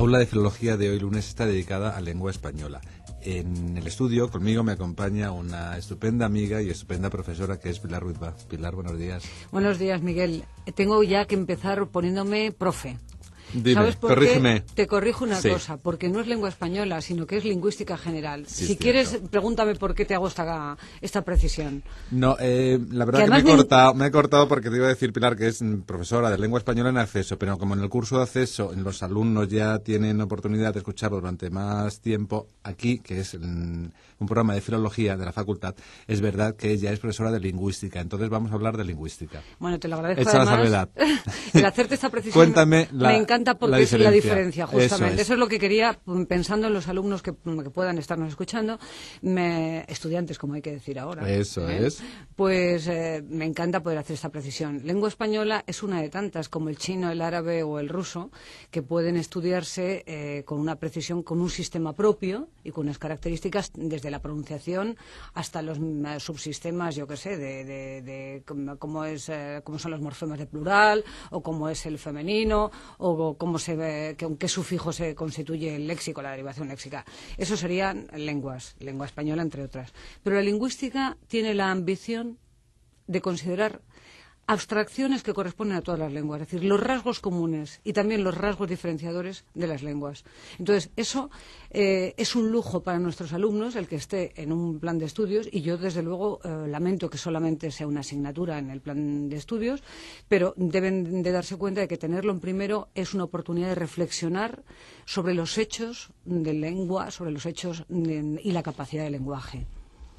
aula de filología de hoy lunes está dedicada a lengua española. En el estudio conmigo me acompaña una estupenda amiga y estupenda profesora que es Pilar Ruizbá. Pilar, buenos días. Buenos días, Miguel. Tengo ya que empezar poniéndome profe. Dime, ¿Sabes por corrígeme. qué? Te corrijo una Sí. cosa, porque no es lengua española, sino que es lingüística general. Sí, si quieres, pregúntame por qué te hago esta precisión. No, la verdad Que que me además he cortado porque te iba a decir, Pilar, que es profesora de lengua española en acceso, pero como en el curso de acceso los alumnos ya tienen oportunidad de escucharlo durante más tiempo, aquí, que es un programa de filología de la facultad, es verdad que ella es profesora de lingüística, entonces vamos a hablar de lingüística. Bueno, te lo agradezco. Hecha la además, salvedad. el hacerte esta precisión Cuéntame me encanta porque es la diferencia, justamente. Eso Es lo que quería, pensando en los alumnos que puedan estarnos escuchando, estudiantes, como hay que decir ahora. Eso es. Pues me encanta poder hacer esta precisión. Lengua española es una de tantas, como el chino, el árabe o el ruso, que pueden estudiarse con una precisión, con un sistema propio y con unas características desde la pronunciación hasta los subsistemas, yo qué sé, de cómo son los morfemas de plural, o cómo es el femenino, o cómo se ve, con qué sufijo se constituye el léxico, la derivación léxica. Eso serían lenguas, lengua española, entre otras. Pero la lingüística tiene la ambición de considerar abstracciones que corresponden a todas las lenguas, es decir, los rasgos comunes y también los rasgos diferenciadores de las lenguas. Entonces, eso es un lujo para nuestros alumnos, el que esté en un plan de estudios, y yo, desde luego, lamento que solamente sea una asignatura en el plan de estudios, pero deben de darse cuenta de que tenerlo en primero es una oportunidad de reflexionar sobre los hechos de lengua, sobre los hechos y la capacidad de lenguaje.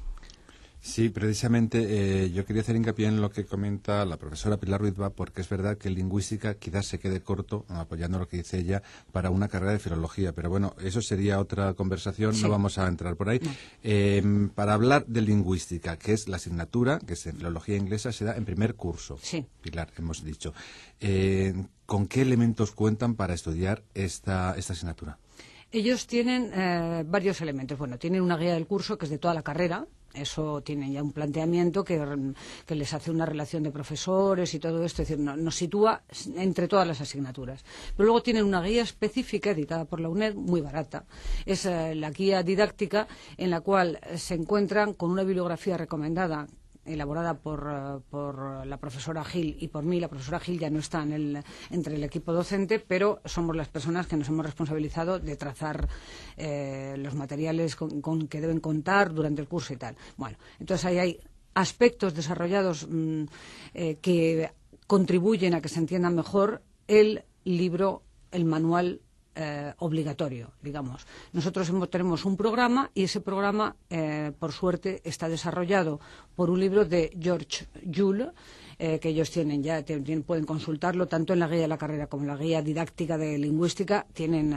Sí, precisamente yo quería hacer hincapié en lo que comenta la profesora Pilar Ruizbá, porque es verdad que lingüística quizás se quede corto, apoyando lo que dice ella, para una carrera de filología. Pero bueno, eso sería otra conversación, sí. No vamos a entrar por ahí. No. Para hablar de lingüística, que es la asignatura, que es en filología inglesa, se da en primer curso. Sí. Pilar, hemos dicho. ¿Con qué elementos cuentan para estudiar esta asignatura? Ellos tienen varios elementos. Bueno, tienen una guía del curso que es de toda la carrera. Eso tienen ya un planteamiento que les hace una relación de profesores y todo esto, es decir, nos sitúa entre todas las asignaturas. Pero luego tienen una guía específica editada por la UNED, muy barata. Es la guía didáctica en la cual se encuentran con una bibliografía recomendada, elaborada por la profesora Gil y por mí. La profesora Gil ya no está entre el equipo docente, pero somos las personas que nos hemos responsabilizado de trazar los materiales con que deben contar durante el curso y tal. Bueno, entonces ahí hay aspectos desarrollados que contribuyen a que se entienda mejor el libro, el manual obligatorio, digamos. Nosotros tenemos un programa y ese programa, por suerte, está desarrollado por un libro de George Yule, que ellos tienen ya, pueden consultarlo tanto en la guía de la carrera como en la guía didáctica de lingüística, tienen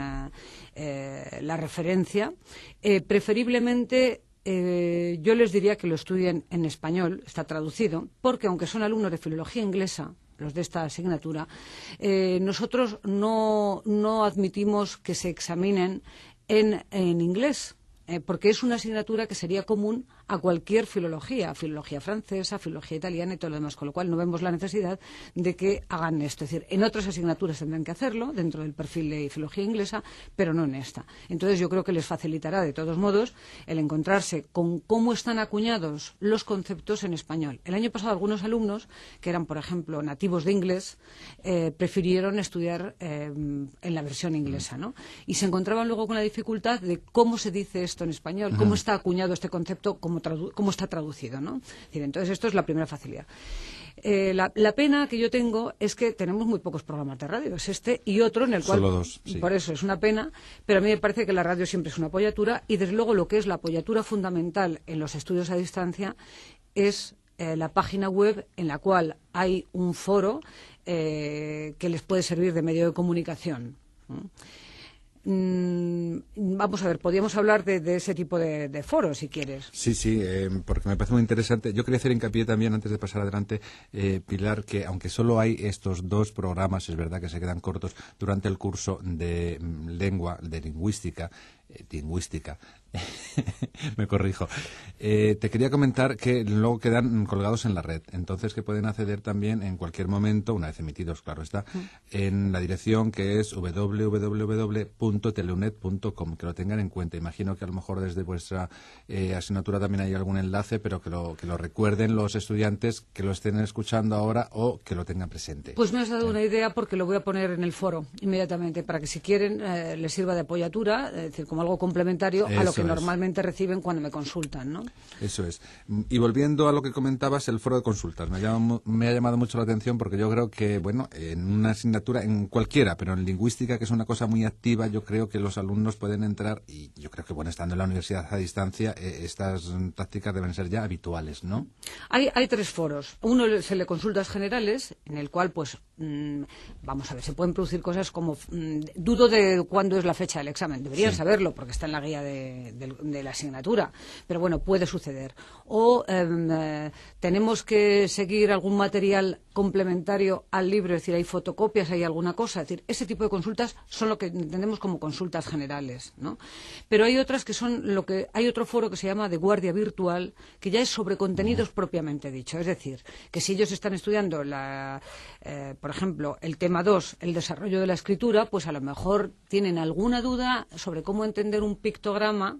la referencia. Preferiblemente, yo les diría que lo estudien en español, está traducido, porque aunque son alumnos de filología inglesa, los de esta asignatura, nosotros no admitimos que se examinen en inglés, porque es una asignatura que sería común a cualquier filología francesa, filología italiana y todo lo demás, con lo cual no vemos la necesidad de que hagan esto. Es decir, en otras asignaturas tendrán que hacerlo, dentro del perfil de filología inglesa, pero no en esta. Entonces yo creo que les facilitará, de todos modos, el encontrarse con cómo están acuñados los conceptos en español. El año pasado algunos alumnos, que eran, por ejemplo, nativos de inglés, prefirieron estudiar en la versión inglesa, ¿no? Y se encontraban luego con la dificultad de cómo se dice esto en español, cómo está acuñado este concepto, cómo está traducido, ¿no? Es decir, entonces esto es la primera facilidad. La pena que yo tengo es que tenemos muy pocos programas de radio, es este y otro en el cual, solo dos, sí. Por eso es una pena, pero a mí me parece que la radio siempre es una apoyatura y desde luego lo que es la apoyatura fundamental en los estudios a distancia es la página web en la cual hay un foro que les puede servir de medio de comunicación. Vamos a ver, podríamos hablar de ese tipo de foros, si quieres. Sí, porque me parece muy interesante. Yo quería hacer hincapié también, antes de pasar adelante, Pilar, que aunque solo hay estos dos programas, es verdad que se quedan cortos durante el curso de lengua, de lingüística, lingüística. Me corrijo. Te quería comentar que luego quedan colgados en la red, entonces que pueden acceder también en cualquier momento, una vez emitidos, claro está, en la dirección que es www.teleunet.com, que lo tengan en cuenta. Imagino que a lo mejor desde vuestra asignatura también hay algún enlace, pero que lo recuerden los estudiantes que lo estén escuchando ahora o que lo tengan presente. Pues me has dado una idea, porque lo voy a poner en el foro inmediatamente, para que si quieren les sirva de apoyatura, es decir, como algo complementario a lo que normalmente reciben cuando me consultan, ¿no? Eso es. Y volviendo a lo que comentabas, el foro de consultas, me ha llamado mucho la atención, porque yo creo que, bueno, en una asignatura, en cualquiera, pero en lingüística, que es una cosa muy activa, yo creo que los alumnos pueden entrar, y yo creo que, bueno, estando en la universidad a distancia, estas tácticas deben ser ya habituales, ¿no? Hay 3 foros. Uno es el de consultas generales, en el cual, pues, vamos a ver, se pueden producir cosas como, dudo de cuándo es la fecha del examen, deberían saberlo, porque está en la guía de la asignatura, pero bueno, puede suceder. O tenemos que seguir algún material complementario al libro, es decir, hay fotocopias, hay alguna cosa, es decir, ese tipo de consultas son lo que entendemos como consultas generales, ¿no? Pero hay otras que son hay otro foro que se llama de guardia virtual, que ya es sobre contenidos propiamente dicho, es decir, que si ellos están estudiando por ejemplo, el tema 2, el desarrollo de la escritura, pues a lo mejor tienen alguna duda sobre cómo entender un pictograma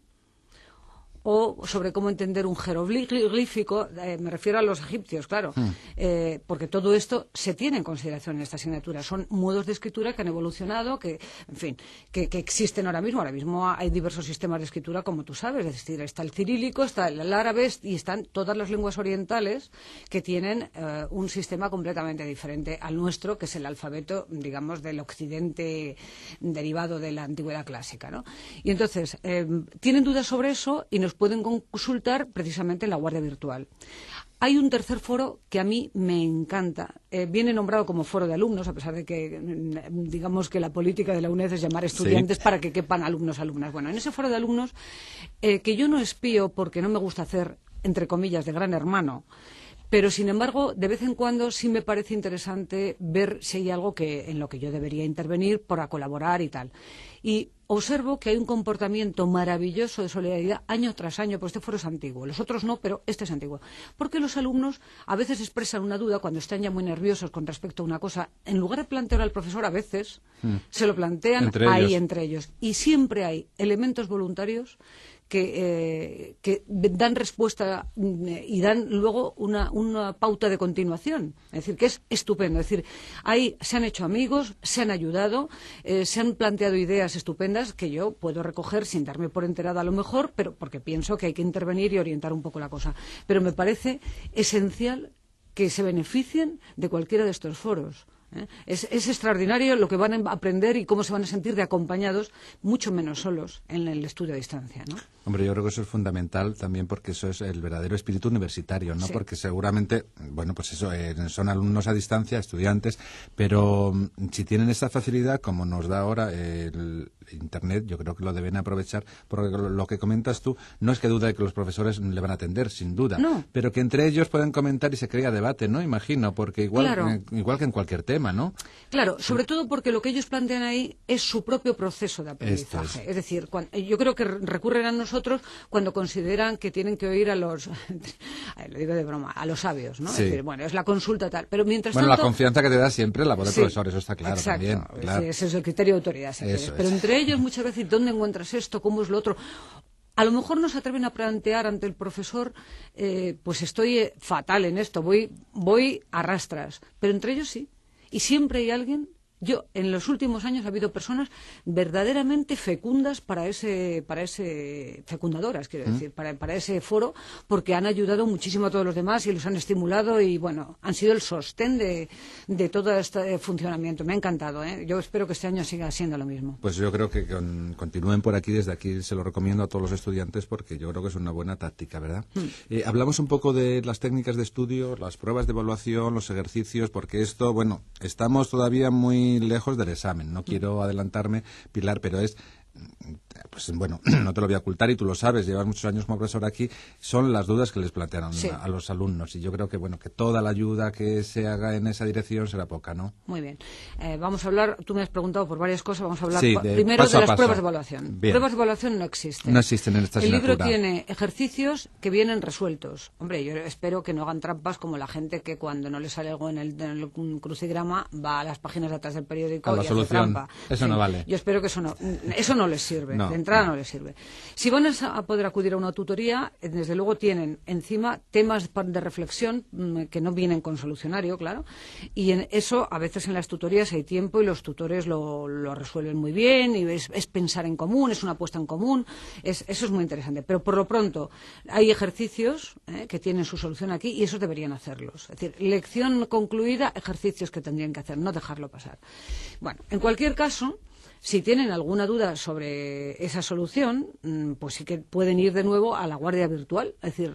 o sobre cómo entender un jeroglífico, me refiero a los egipcios, claro, porque todo esto se tiene en consideración en esta asignatura. Son modos de escritura que han evolucionado, que, en fin, que existen ahora mismo. Ahora mismo hay diversos sistemas de escritura, como tú sabes, es decir, está el cirílico, está el árabe y están todas las lenguas orientales que tienen un sistema completamente diferente al nuestro, que es el alfabeto, digamos, del occidente derivado de la antigüedad clásica, ¿no? Y entonces, tienen dudas sobre eso y nos pueden consultar precisamente en la guardia virtual. Hay un tercer foro que a mí me encanta. Viene nombrado como foro de alumnos, a pesar de que, digamos que la política de la UNED es llamar estudiantes para que quepan alumnos. Bueno, en ese foro de alumnos, que yo no espío porque no me gusta hacer, entre comillas, de gran hermano, pero, sin embargo, de vez en cuando sí me parece interesante ver si hay algo en lo que yo debería intervenir para colaborar y tal. Y observo que hay un comportamiento maravilloso de solidaridad año tras año, pues este foro es antiguo, los otros no, pero este es antiguo. Porque los alumnos a veces expresan una duda cuando están ya muy nerviosos con respecto a una cosa. En lugar de plantear al profesor, a veces se lo plantean entre ellos. Y siempre hay elementos voluntarios que dan respuesta y dan luego una pauta de continuación. Es decir, que es estupendo. Es decir, se han hecho amigos, se han ayudado, se han planteado ideas estupendas que yo puedo recoger sin darme por enterada a lo mejor, pero porque pienso que hay que intervenir y orientar un poco la cosa. Pero me parece esencial que se beneficien de cualquiera de estos foros. Es extraordinario lo que van a aprender y cómo se van a sentir de acompañados, mucho menos solos, en el estudio a distancia, ¿no? Hombre, yo creo que eso es fundamental también, porque eso es el verdadero espíritu universitario, ¿no? Sí. Porque seguramente, bueno, pues eso, son alumnos a distancia, estudiantes, pero si tienen esa facilidad, como nos da ahora el Internet, yo creo que lo deben aprovechar, porque lo que comentas tú, no es que duda de que los profesores le van a atender, sin duda, no, pero que entre ellos pueden comentar y se crea debate, ¿no? Imagino, porque igual que en cualquier tema, ¿no? Claro, sobre todo porque lo que ellos plantean ahí es su propio proceso de aprendizaje. Es decir, yo creo que recurren a nosotros cuando consideran que tienen que oír a los, lo digo de broma, a los sabios, ¿no? Sí. Es decir, bueno, es la consulta tal, pero mientras tanto... Bueno, la confianza que te da siempre la voz del profesor, eso está claro. Exacto, también. Claro. Sí, ese es el criterio de autoridad. Pero entre ellos muchas veces, ¿dónde encuentras esto? ¿Cómo es lo otro? A lo mejor no se atreven a plantear ante el profesor, pues estoy fatal en esto, voy a rastras, pero entre ellos sí. Y siempre hay alguien. En los últimos años ha habido personas verdaderamente fecundas fecundadoras, quiero decir, para ese foro, porque han ayudado muchísimo a todos los demás y los han estimulado y, bueno, han sido el sostén de todo este funcionamiento. Me ha encantado, ¿eh? Yo espero que este año siga siendo lo mismo. Pues yo creo que continúen por aquí, desde aquí se lo recomiendo a todos los estudiantes, porque yo creo que es una buena táctica, ¿verdad? Hablamos un poco de las técnicas de estudio, las pruebas de evaluación, los ejercicios, porque esto, bueno, estamos todavía muy lejos del examen. No quiero adelantarme, Pilar, pero pues bueno, no te lo voy a ocultar y tú lo sabes, llevas muchos años como profesor aquí, son las dudas que les plantearon a los alumnos. Y yo creo que, bueno, que toda la ayuda que se haga en esa dirección será poca, ¿no? Muy bien. Vamos a hablar, tú me has preguntado por varias cosas, vamos a hablar primero paso de las paso. pruebas de evaluación. Bien. Pruebas de evaluación no existen. No existen en esta asignatura. El libro tiene ejercicios que vienen resueltos. Hombre, yo espero que no hagan trampas como la gente que cuando no le sale algo en el crucigrama va a las páginas de atrás del periódico y hace trampa. Eso no vale. Yo espero que eso no les sirve. No, de entrada no les sirve. Si van a poder acudir a una tutoría, desde luego tienen encima temas de reflexión que no vienen con solucionario, claro, y en eso a veces en las tutorías hay tiempo y los tutores lo resuelven muy bien y es pensar en común, es una apuesta en común, eso es muy interesante. Pero por lo pronto hay ejercicios que tienen su solución aquí y esos deberían hacerlos. Es decir, lección concluida, ejercicios que tendrían que hacer, no dejarlo pasar. Bueno, en cualquier caso, si tienen alguna duda sobre esa solución, pues sí que pueden ir de nuevo a la guardia virtual, es decir,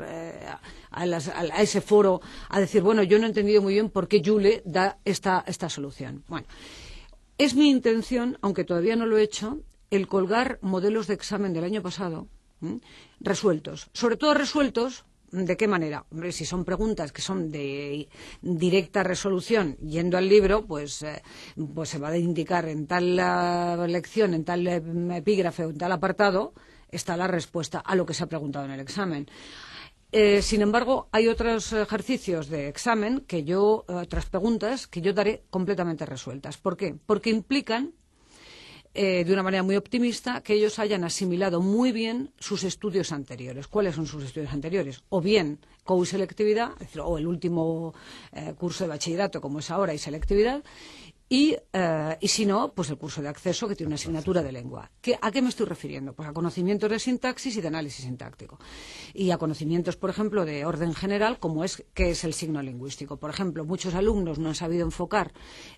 a ese foro, a decir, bueno, yo no he entendido muy bien por qué Yule da esta solución. Bueno, es mi intención, aunque todavía no lo he hecho, el colgar modelos de examen del año pasado resueltos. Sobre todo resueltos. ¿De qué manera? Hombre, si son preguntas que son de directa resolución, yendo al libro, pues se va a indicar en tal lección, en tal epígrafe o en tal apartado, está la respuesta a lo que se ha preguntado en el examen. Sin embargo, hay otros ejercicios de examen, otras preguntas que yo daré completamente resueltas. ¿Por qué? Porque implican de una manera muy optimista, que ellos hayan asimilado muy bien sus estudios anteriores. ¿Cuáles son sus estudios anteriores? O bien COU y selectividad, es decir, o el último curso de bachillerato, como es ahora, y selectividad, y si no, pues el curso de acceso, que tiene una asignatura de lengua. ¿A qué me estoy refiriendo? Pues a conocimientos de sintaxis y de análisis sintáctico. Y a conocimientos, por ejemplo, de orden general, como qué es el signo lingüístico. Por ejemplo, muchos alumnos no han sabido enfocar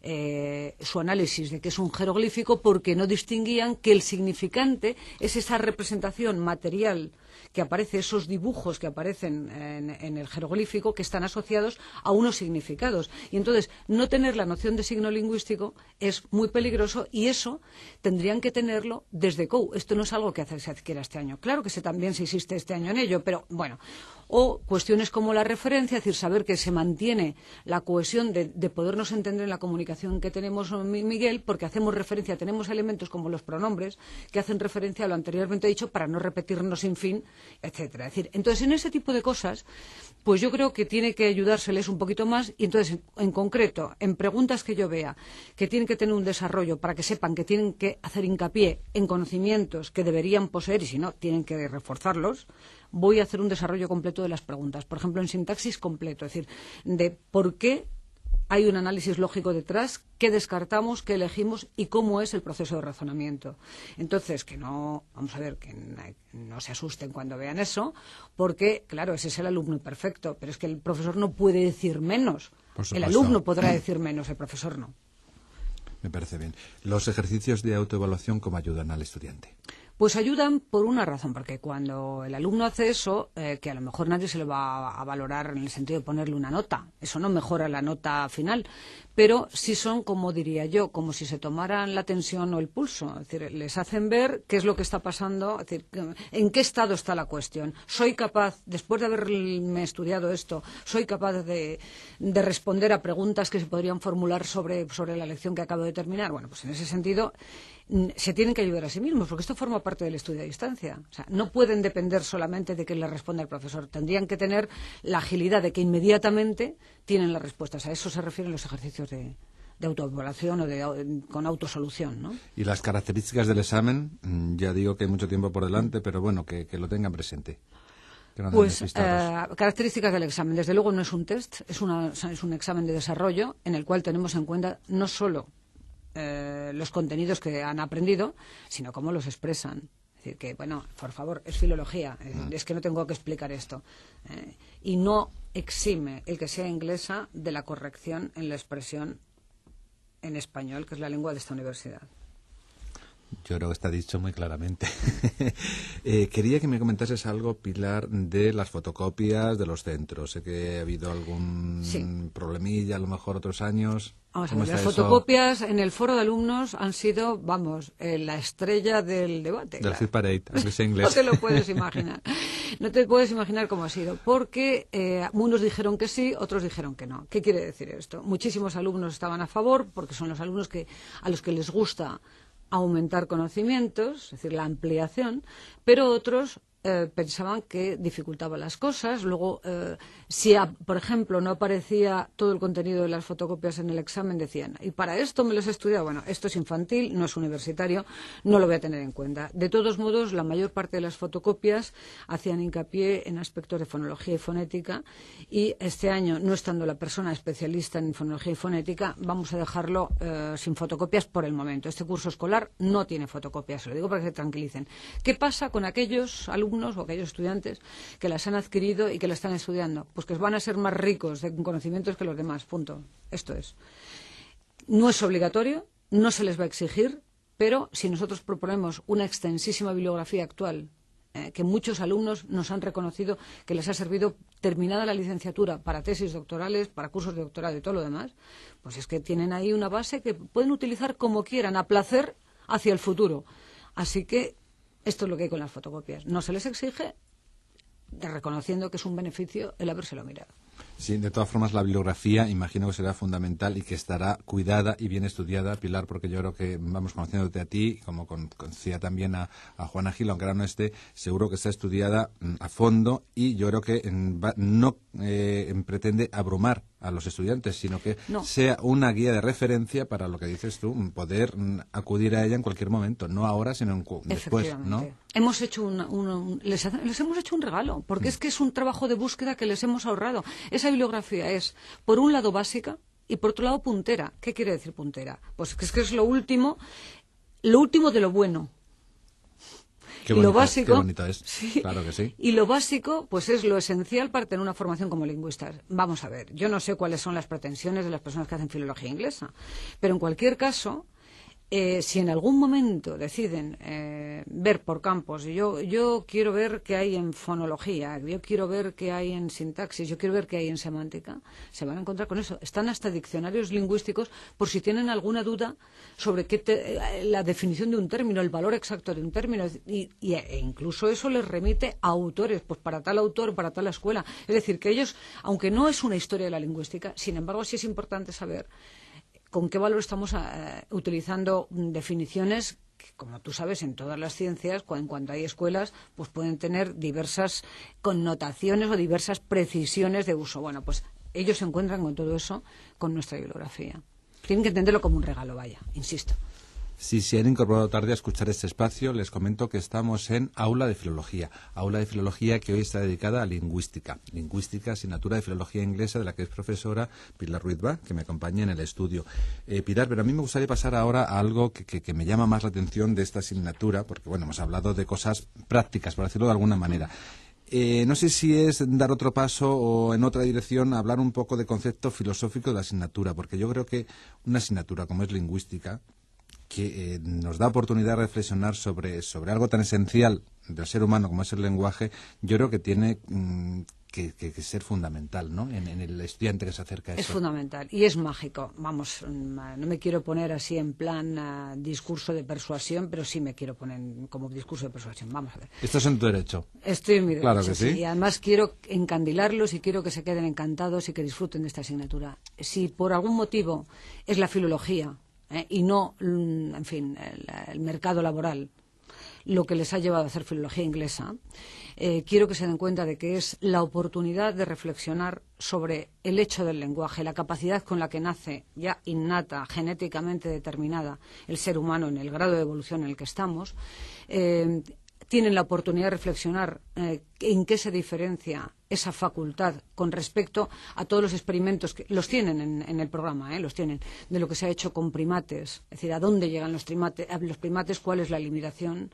su análisis de qué es un jeroglífico porque no distinguían que el significante es esa representación material que aparece, esos dibujos que aparecen en el jeroglífico que están asociados a unos significados. Y entonces, no tener la noción de signo lingüístico es muy peligroso y eso tendrían que tenerlo desde COU. Esto no es algo que se adquiera este año. Claro que también se insiste este año en ello, pero bueno. O cuestiones como la referencia, es decir, saber que se mantiene la cohesión de podernos entender en la comunicación que tenemos, Miguel, porque hacemos referencia, tenemos elementos como los pronombres que hacen referencia a lo anteriormente dicho para no repetirnos sin fin, etcétera. Es decir, entonces en ese tipo de cosas, pues yo creo que tiene que ayudárseles un poquito más y entonces, en concreto, en preguntas que yo vea que tienen que tener un desarrollo para que sepan que tienen que hacer hincapié en conocimientos que deberían poseer y si no, tienen que reforzarlos, voy a hacer un desarrollo completo de las preguntas. Por ejemplo, en sintaxis completo, es decir, de por qué hay un análisis lógico detrás, qué descartamos, qué elegimos y cómo es el proceso de razonamiento. Entonces, que no se asusten cuando vean eso, porque, claro, ese es el alumno perfecto, pero es que el profesor no puede decir menos. El alumno podrá decir menos, el profesor no. Me parece bien. ¿Los ejercicios de autoevaluación cómo ayudan al estudiante? Pues ayudan por una razón, porque cuando el alumno hace eso, que a lo mejor nadie se lo va a valorar en el sentido de ponerle una nota, eso no mejora la nota final, pero sí son, como diría yo, como si se tomaran la tensión o el pulso, es decir, les hacen ver qué es lo que está pasando, es decir, en qué estado está la cuestión. Soy capaz, después de haberme estudiado esto, soy capaz de responder a preguntas que se podrían formular sobre la lección que acabo de terminar. Bueno, pues en ese sentido se tienen que ayudar a sí mismos, porque esto forma parte del estudio a distancia. O sea, no pueden depender solamente de que les responda el profesor. Tendrían que tener la agilidad de que inmediatamente tienen las respuestas. A eso se refieren los ejercicios de autoevaluación o con autosolución, ¿no? Y las características del examen, ya digo que hay mucho tiempo por delante, pero bueno, que lo tengan presente. Pues características del examen. Desde luego no es un test, es un examen de desarrollo en el cual tenemos en cuenta no solo los contenidos que han aprendido, sino cómo los expresan. Es decir, que, bueno, por favor, es filología, es que no tengo que explicar esto. Y no exime el que sea inglesa de la corrección en la expresión en español, que es la lengua de esta universidad. Yo creo que está dicho muy claramente. Quería que me comentases algo, Pilar, de las fotocopias de los centros. Sé que ha habido algún problemilla, a lo mejor otros años. Vamos a ver, las fotocopias en el foro de alumnos han sido, la estrella del debate. Del hit parade, aunque sea inglés. No te lo puedes imaginar. No te puedes imaginar cómo ha sido. Porque unos dijeron que sí, otros dijeron que no. ¿Qué quiere decir esto? Muchísimos alumnos estaban a favor, porque son los alumnos a los que les gusta aumentar conocimientos, es decir, la ampliación, pero otros pensaban que dificultaba las cosas. Luego, si, por ejemplo, no aparecía todo el contenido de las fotocopias en el examen, decían, y para esto me los he estudiado. Bueno, esto es infantil, no es universitario, no lo voy a tener en cuenta. De todos modos, la mayor parte de las fotocopias hacían hincapié en aspectos de fonología y fonética, y este año, no estando la persona especialista en fonología y fonética, vamos a dejarlo sin fotocopias por el momento. Este curso escolar no tiene fotocopias, se lo digo para que se tranquilicen. ¿Qué pasa con aquellos alumnos o aquellos estudiantes que las han adquirido y que las están estudiando? Pues que van a ser más ricos de conocimientos que los demás, punto. Esto es. No es obligatorio, no se les va a exigir, pero si nosotros proponemos una extensísima bibliografía actual, que muchos alumnos nos han reconocido que les ha servido terminada la licenciatura para tesis doctorales, para cursos de doctorado y todo lo demás, pues es que tienen ahí una base que pueden utilizar como quieran, a placer hacia el futuro. Así que esto es lo que hay con las fotocopias. No se les exige, reconociendo que es un beneficio el habérselo mirado. Sí, de todas formas, la bibliografía imagino que será fundamental y que estará cuidada y bien estudiada, Pilar, porque yo creo que vamos conociéndote a ti, como conocía también a Juana Gil, aunque ahora no esté, seguro que está estudiada a fondo, y yo creo que no pretende abrumar a los estudiantes, sino que sea una guía de referencia para lo que dices tú, poder acudir a ella en cualquier momento, no ahora, sino después, ¿no? Hemos hecho les hemos hecho un regalo, porque es que es un trabajo de búsqueda que les hemos ahorrado. Esa bibliografía es, por un lado, básica y, por otro lado, puntera. ¿Qué quiere decir puntera? Pues que es lo último de lo bueno. Qué bonito, lo básico, qué bonito es. Sí, claro que sí. Y lo básico, pues es lo esencial para tener una formación como lingüistas. Vamos a ver, yo no sé cuáles son las pretensiones de las personas que hacen filología inglesa, pero en cualquier caso, si en algún momento deciden ver por campos, yo quiero ver qué hay en fonología, yo quiero ver qué hay en sintaxis, yo quiero ver qué hay en semántica, se van a encontrar con eso. Están hasta diccionarios lingüísticos por si tienen alguna duda sobre la definición de un término, el valor exacto de un término, e incluso eso les remite a autores, pues para tal autor, para tal escuela. Es decir, que ellos, aunque no es una historia de la lingüística, sin embargo sí es importante saber con qué valor estamos utilizando definiciones que, como tú sabes, en todas las ciencias, en cuanto hay escuelas, pues pueden tener diversas connotaciones o diversas precisiones de uso. Bueno, pues ellos se encuentran con todo eso con nuestra bibliografía. Tienen que entenderlo como un regalo, vaya, insisto. Si se han incorporado tarde a escuchar este espacio, les comento que estamos en Aula de Filología que hoy está dedicada a lingüística, asignatura de filología inglesa de la que es profesora Pilar Ruiz-Bah, que me acompaña en el estudio. Pilar, pero a mí me gustaría pasar ahora a algo que me llama más la atención de esta asignatura, porque bueno, hemos hablado de cosas prácticas, por decirlo de alguna manera. No sé si es dar otro paso o en otra dirección hablar un poco de concepto filosófico de la asignatura, porque yo creo que una asignatura como es lingüística, que nos da oportunidad de reflexionar sobre algo tan esencial del ser humano como es el lenguaje, yo creo que tiene que ser fundamental, ¿no? En el estudiante que se acerca a eso. Es fundamental y es mágico. Vamos, no me quiero poner así en plan discurso de persuasión, pero sí me quiero poner como discurso de persuasión. Vamos a ver. Esto es en tu derecho. Estoy en mi derecho. Claro que sí. Y además quiero encandilarlos y quiero que se queden encantados y que disfruten de esta asignatura. Si por algún motivo es la filología, y no, en fin, el mercado laboral lo que les ha llevado a hacer filología inglesa, quiero que se den cuenta de que es la oportunidad de reflexionar sobre el hecho del lenguaje, la capacidad con la que nace ya innata, genéticamente determinada, el ser humano en el grado de evolución en el que estamos. Tienen la oportunidad de reflexionar en qué se diferencia esa facultad con respecto a todos los experimentos que los tienen en el programa, los tienen, de lo que se ha hecho con primates, es decir, a dónde llegan los primates, cuál es la limitación.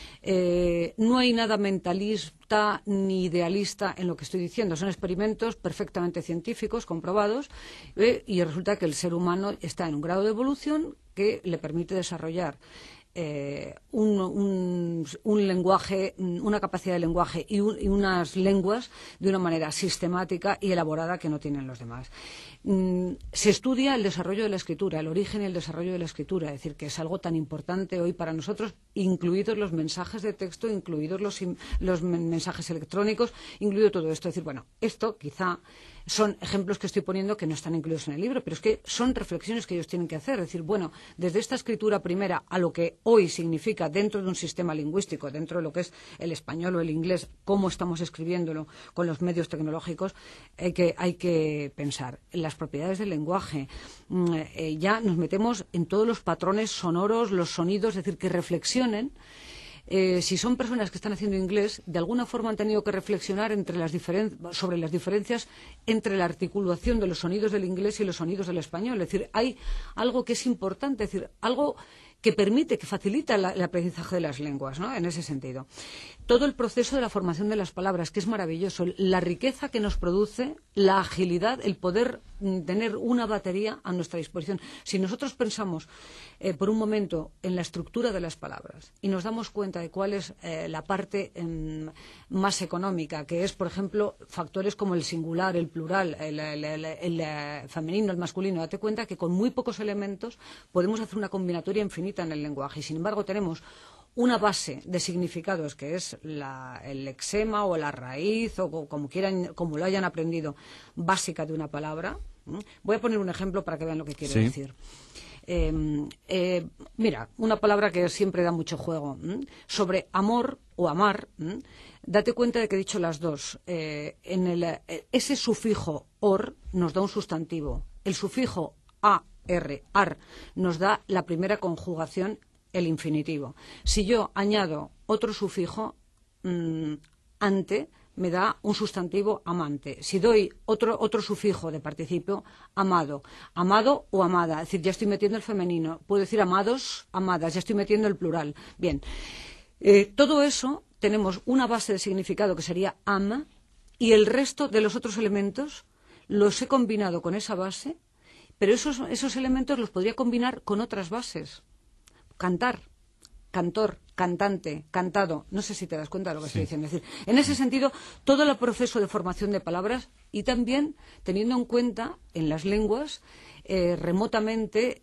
No hay nada mentalista ni idealista en lo que estoy diciendo, son experimentos perfectamente científicos, comprobados, y resulta que el ser humano está en un grado de evolución que le permite desarrollar un lenguaje, una capacidad de lenguaje y unas lenguas de una manera sistemática y elaborada que no tienen los demás. Se estudia el desarrollo de la escritura, el origen y el desarrollo de la escritura, es decir, que es algo tan importante hoy para nosotros, incluidos los mensajes de texto, incluidos los mensajes electrónicos, incluido todo esto. Es decir, bueno, esto quizá son ejemplos que estoy poniendo que no están incluidos en el libro, pero es que son reflexiones que ellos tienen que hacer. Es decir, bueno, desde esta escritura primera a lo que hoy significa dentro de un sistema lingüístico, dentro de lo que es el español o el inglés, cómo estamos escribiéndolo con los medios tecnológicos, hay que pensar en las propiedades del lenguaje. Ya nos metemos en todos los patrones sonoros, los sonidos, es decir, que reflexionen. Si son personas que están haciendo inglés, de alguna forma han tenido que reflexionar sobre las diferencias entre la articulación de los sonidos del inglés y los sonidos del español. Es decir, hay algo que es importante, es decir, algo que permite, que facilita el aprendizaje de las lenguas, ¿no? En ese sentido. Todo el proceso de la formación de las palabras, que es maravilloso, la riqueza que nos produce, la agilidad, el poder tener una batería a nuestra disposición. Si nosotros pensamos por un momento en la estructura de las palabras y nos damos cuenta de cuál es la parte más económica, que es, por ejemplo, factores como el singular, el plural, el femenino, el masculino, date cuenta que con muy pocos elementos podemos hacer una combinatoria infinita en el lenguaje y, sin embargo, tenemos una base de significados que es el lexema o la raíz o como lo hayan aprendido, básica de una palabra. Voy a poner un ejemplo para que vean lo que quiero decir. Mira, una palabra que siempre da mucho juego. Sobre amor o amar, date cuenta de que he dicho las dos. Ese sufijo or nos da un sustantivo. El sufijo ar, nos da la primera conjugación, el infinitivo. Si yo añado otro sufijo, ante, me da un sustantivo amante. Si doy otro sufijo de participio, amado o amada, es decir, ya estoy metiendo el femenino. Puedo decir amados, amadas, ya estoy metiendo el plural. Bien, todo eso tenemos una base de significado que sería ama y el resto de los otros elementos los he combinado con esa base, pero esos elementos los podría combinar con otras bases. Cantar, cantor, cantante, cantado. No sé si te das cuenta de lo que estoy diciendo. Es decir, en ese sentido, todo el proceso de formación de palabras y también teniendo en cuenta en las lenguas remotamente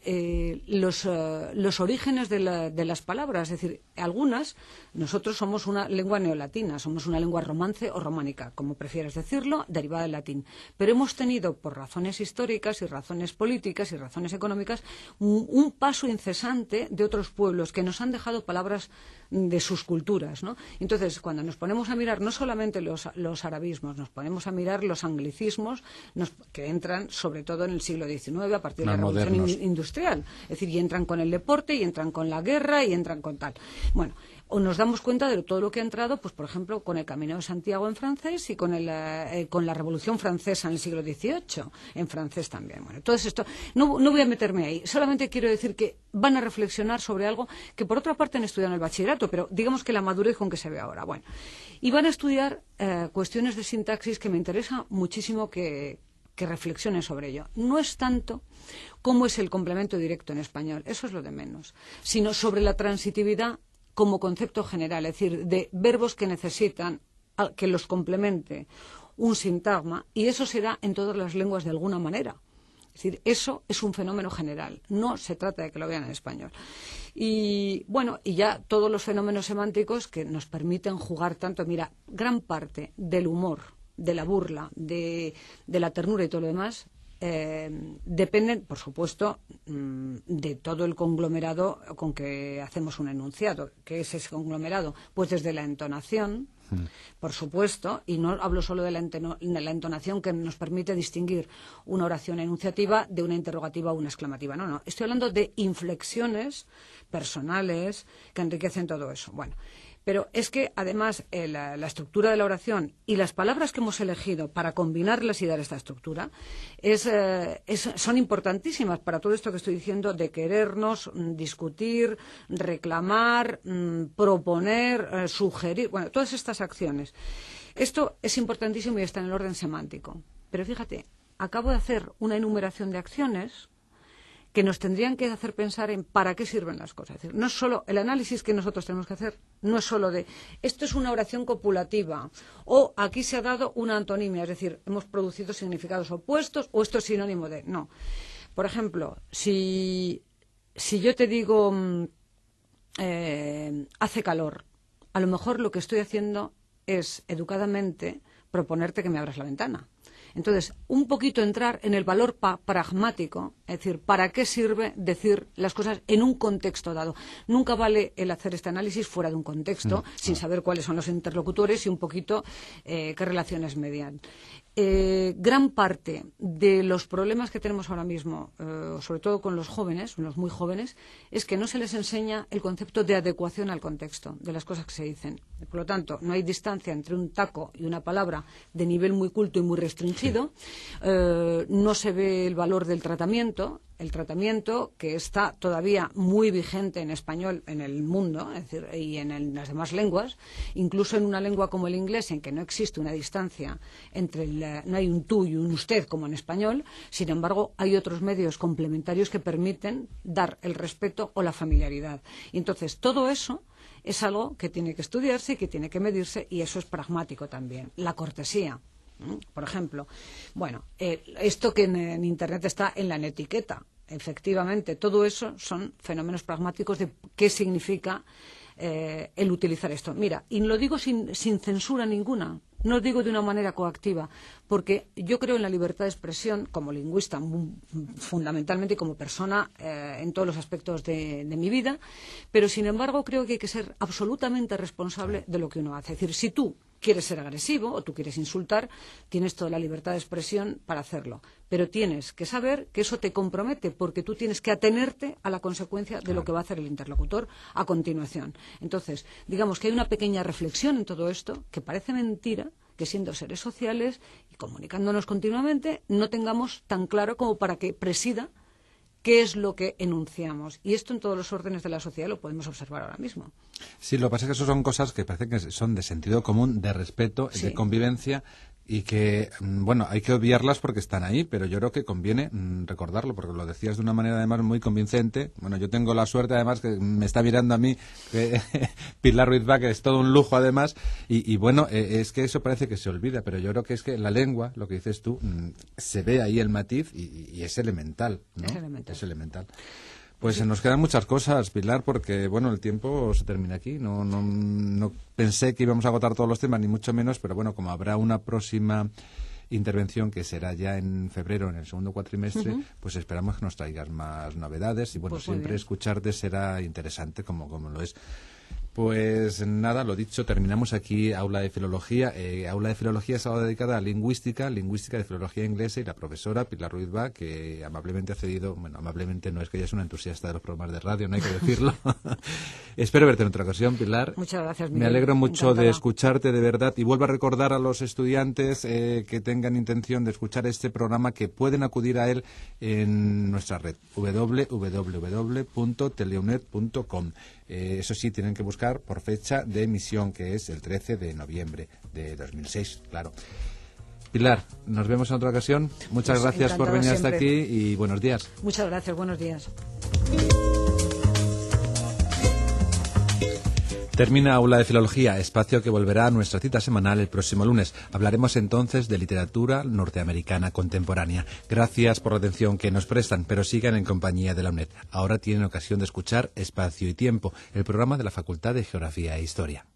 los orígenes de las palabras. Es decir, nosotros somos una lengua neolatina, somos una lengua romance o románica, como prefieras decirlo, derivada del latín. Pero hemos tenido, por razones históricas y razones políticas y razones económicas, un paso incesante de otros pueblos que nos han dejado palabras de sus culturas, ¿no? Entonces, cuando nos ponemos a mirar no solamente los arabismos, nos ponemos a mirar los anglicismos que entran sobre todo en el siglo XIX a partir de la revolución industrial, es decir, y entran con el deporte, y entran con la guerra, y entran con tal. Bueno, o nos damos cuenta de todo lo que ha entrado, pues por ejemplo, con el Camino de Santiago en francés y con la Revolución Francesa en el siglo XVIII, en francés también. Bueno, todo esto, no voy a meterme ahí, solamente quiero decir que van a reflexionar sobre algo que por otra parte han estudiado en el bachillerato, pero digamos que la madurez con que se ve ahora. Bueno, y van a estudiar cuestiones de sintaxis que me interesa muchísimo que reflexionen sobre ello. No es tanto cómo es el complemento directo en español, eso es lo de menos, sino sobre la transitividad como concepto general, es decir, de verbos que necesitan que los complemente un sintagma, y eso se da en todas las lenguas de alguna manera. Es decir, eso es un fenómeno general, no se trata de que lo vean en español. Y bueno, y ya todos los fenómenos semánticos que nos permiten jugar tanto. Mira, gran parte del humor, de la burla, de la ternura y todo lo demás, dependen, por supuesto, de todo el conglomerado con que hacemos un enunciado. ¿Qué es ese conglomerado? Pues desde la entonación, por supuesto, y no hablo solo de la entonación que nos permite distinguir una oración enunciativa de una interrogativa o una exclamativa. No, estoy hablando de inflexiones personales que enriquecen todo eso. Bueno, pero es que, además, la estructura de la oración y las palabras que hemos elegido para combinarlas y dar esta estructura son importantísimas para todo esto que estoy diciendo de querernos, discutir, reclamar, proponer, sugerir, bueno, todas estas acciones. Esto es importantísimo y está en el orden semántico. Pero fíjate, acabo de hacer una enumeración de acciones que nos tendrían que hacer pensar en para qué sirven las cosas. Es decir, no es solo el análisis que nosotros tenemos que hacer, no es solo de esto es una oración copulativa o aquí se ha dado una antonimia, es decir, hemos producido significados opuestos o esto es sinónimo de. No. Por ejemplo, si yo te digo hace calor, a lo mejor lo que estoy haciendo es educadamente proponerte que me abras la ventana. Entonces, un poquito entrar en el valor pragmático, es decir, ¿para qué sirve decir las cosas en un contexto dado? Nunca vale el hacer este análisis fuera de un contexto, sin saber cuáles son los interlocutores y un poquito qué relaciones median. Gran parte de los problemas que tenemos ahora mismo, sobre todo con los jóvenes, los muy jóvenes, es que no se les enseña el concepto de adecuación al contexto de las cosas que se dicen. Por lo tanto, no hay distancia entre un taco y una palabra de nivel muy culto y muy restringido. No se ve el valor del tratamiento. El tratamiento, que está todavía muy vigente en español en el mundo, es decir, y en las demás lenguas, incluso en una lengua como el inglés, en que no existe una distancia entre no hay un tú y un usted como en español, sin embargo, hay otros medios complementarios que permiten dar el respeto o la familiaridad. Y entonces, todo eso es algo que tiene que estudiarse y que tiene que medirse, y eso es pragmático también. La cortesía. Por ejemplo, bueno, esto que en Internet está en la etiqueta, efectivamente, todo eso son fenómenos pragmáticos de qué significa el utilizar esto. Mira, y lo digo sin censura ninguna, no lo digo de una manera coactiva, porque yo creo en la libertad de expresión como lingüista, fundamentalmente y como persona en todos los aspectos de mi vida, pero sin embargo creo que hay que ser absolutamente responsable de lo que uno hace. Es decir, si tú quieres ser agresivo o tú quieres insultar, tienes toda la libertad de expresión para hacerlo. Pero tienes que saber que eso te compromete, porque tú tienes que atenerte a la consecuencia de lo que va a hacer el interlocutor a continuación. Entonces, digamos que hay una pequeña reflexión en todo esto, que parece mentira, que siendo seres sociales y comunicándonos continuamente, no tengamos tan claro como para que presida qué es lo que enunciamos. Y esto en todos los órdenes de la sociedad lo podemos observar ahora mismo. Sí, lo que pasa es que eso son cosas que parecen que son de sentido común, de respeto, sí, de convivencia, y que, bueno, hay que obviarlas porque están ahí, pero yo creo que conviene recordarlo, porque lo decías de una manera además muy convincente. Bueno, yo tengo la suerte además que me está mirando a mí Pilar Ruiz Bach, que es todo un lujo además, y bueno, es que eso parece que se olvida, pero yo creo que es que la lengua, lo que dices tú, se ve ahí el matiz y es elemental, ¿no? Es elemental. Pues nos quedan muchas cosas, Pilar, porque bueno, el tiempo se termina aquí. No pensé que íbamos a agotar todos los temas, ni mucho menos, pero bueno, como habrá una próxima intervención que será ya en febrero, en el segundo cuatrimestre, pues esperamos que nos traigas más novedades y bueno, pues siempre escucharte será interesante como lo es. Pues nada, lo dicho, terminamos aquí Aula de Filología. Aula de Filología es ahora dedicada a lingüística de filología inglesa, y la profesora Pilar Ruiz Bach, que amablemente ha cedido, bueno, amablemente no, es que ella es una entusiasta de los programas de radio, no hay que decirlo. Espero verte en otra ocasión, Pilar. Muchas gracias, Miguel. Me alegro mucho de escucharte, de verdad, y vuelvo a recordar a los estudiantes que tengan intención de escuchar este programa que pueden acudir a él en nuestra red, www.teleunet.com. Eso sí, tienen que buscar por fecha de emisión, que es el 13 de noviembre de 2006, claro. Pilar, nos vemos en otra ocasión. Muchas gracias por venir hasta aquí y buenos días. Muchas gracias, buenos días. Termina Aula de Filología, espacio que volverá a nuestra cita semanal el próximo lunes. Hablaremos entonces de literatura norteamericana contemporánea. Gracias por la atención que nos prestan, pero sigan en compañía de la UNED. Ahora tienen ocasión de escuchar Espacio y Tiempo, el programa de la Facultad de Geografía e Historia.